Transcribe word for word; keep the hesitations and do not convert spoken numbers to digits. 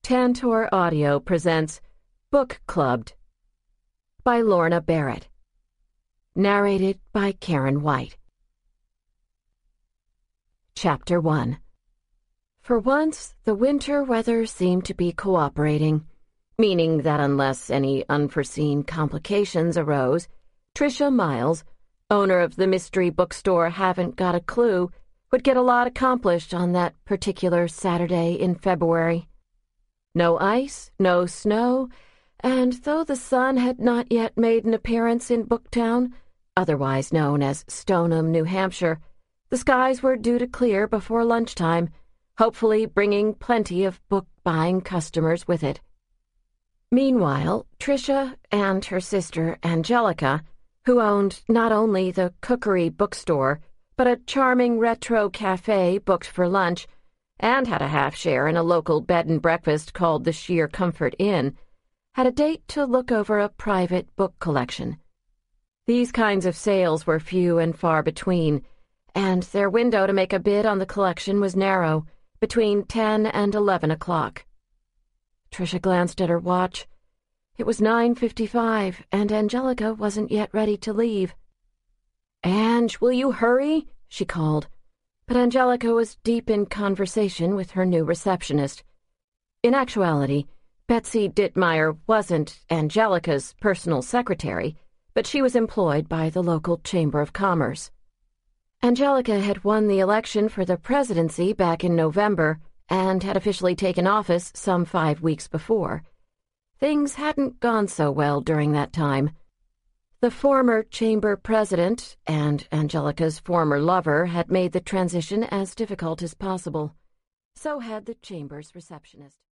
Tantor Audio presents Book Clubbed by Lorna Barrett. Narrated by Karen White. Chapter one. For once, the winter weather seemed to be cooperating, meaning that unless any unforeseen complications arose, Tricia Miles, owner of the mystery bookstore Haven't Got a Clue, would get a lot accomplished on that particular Saturday in February. No ice, no snow, and though the sun had not yet made an appearance in Booktown, otherwise known as Stoneham, New Hampshire, the skies were due to clear before lunchtime, hopefully bringing plenty of book-buying customers with it. Meanwhile, Tricia and her sister Angelica, who owned not only the Cookery bookstore, but a charming retro cafe booked for lunch, and had a half-share in a local bed and breakfast called the Sheer Comfort Inn, had a date to look over a private book collection. These kinds of sales were few and far between, and their window to make a bid on the collection was narrow, between ten and eleven o'clock. Tricia glanced at her watch. It was nine fifty-five, and Angelica wasn't yet ready to leave. "Ange, will you hurry?" she called. But Angelica was deep in conversation with her new receptionist. In actuality, Betsy Dittmeyer wasn't Angelica's personal secretary, but she was employed by the local Chamber of Commerce. Angelica had won the election for the presidency back in November and had officially taken office some five weeks before. Things hadn't gone so well during that time. The former chamber president and Angelica's former lover had made the transition as difficult as possible. So had the chamber's receptionist.